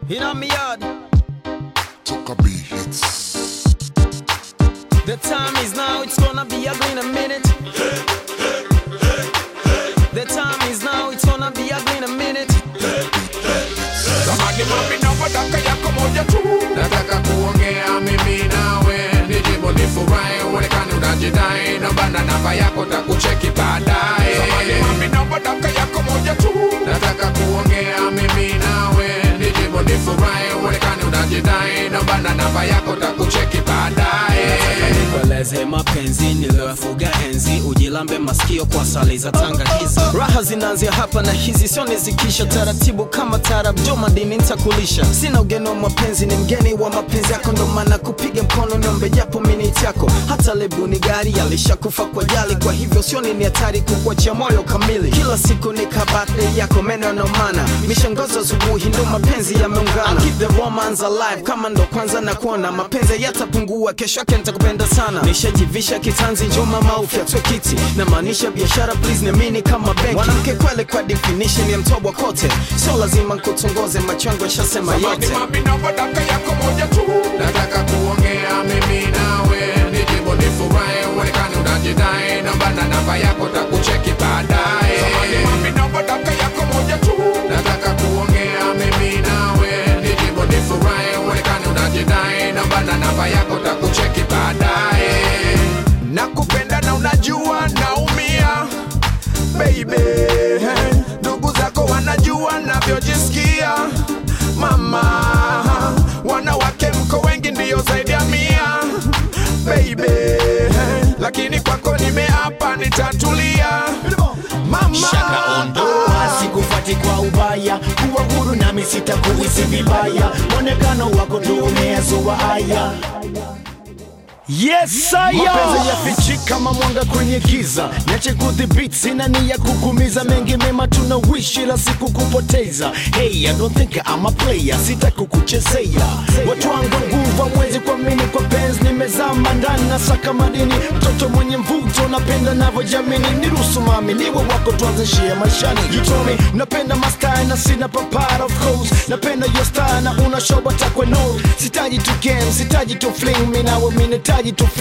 In my yard, Tokabi hits. the time is now, it's gonna be ugly in a minute. The time is now, it's gonna be ugly in a minute. Samani mami na wadaka yako moja tu. Nataka kuongea mimi nawe, nijibu nifurahi, uonekane unajidai, naomba namba yako takucheki baadaye. Samani mami na wadaka yako moja tu. Nataka kuongea mimi nawe, nijibu nifurahi, uonekane unajidai, naomba namba yako takucheki baadaye. Nikueleze mapenzi niliyofuga enzi, ujilambe masikio kwa sali za tangahizi. Raha zinaanzia hapa na hizi sio nizikisha, taratibu kama tarab joma dini nitakulisha. Sina ugeni wa mapenzi, ni mgeni wa mapenzi yako, ndo maana kupiga mkono niombe japo minute yako. Hata lebu ni gari alishakufa kwa jali, kwa hivyo sio ni hatari kukuachia moyo kamili. Kila siku ni kabate yako meno na maana, mishangazo asubuhi ndo mapenzi yameungana. Keep the romance alive kama ndo kwanza na kuona, mapenzi yatapungua kesho yake nitakupenda sana. Nishajivisha kitanzi njoo mama ufyatwe kiti, na maanisha biashara please niamini kama benki. Mwanamke kweli kwa definition ya mtobwa kote, sio lazima nikutongoze machongo yashasema yote. Samani mami na wadaka yako moja tu. Nataka kuongea mimi nawe, nijibu nifurahi, uonekane unajidai, naomba namba yako takucheki baadaye. Samani mami na wadaka yako moja tu. Nataka kuongea mimi nawe, nijibu nifurahi, uonekane unajidai, naomba namba yako takucheki baadaye. Nakupenda na unajua naumia baby, ndugu zako wanajua navyojisikia mama, wanawake mko wengi ndio zaidi ya 100 baby, lakini kwako nimeapa nitatulia mama. Shaka ondoa, sikufati kwa ubaya, kuwa huru nami sitakuhisi vibaya, mwonekano wako ndio umeyazoa haya. Yes saya, mapenzi yafichi kama mwanga kwenye giza, niache kudhibiti, sina nia kukumiza, mengi mema tunawishi la siku kupoteza. Hey, I don't think I'm a player, sita kukuchezea. Watu wangu nguva mwezi kwa mini, kwa penzi nimezama ndani na saka madini, mtoto mwenye mvuto napenda navo jamini, niruhusu mami niwe wako tuanzishie maishani. You told me napenda mastai na sina papara, of course napenda your style na una show batakwe no. Sitaji tu game, sitaji tu fling, mina wa minetaji tu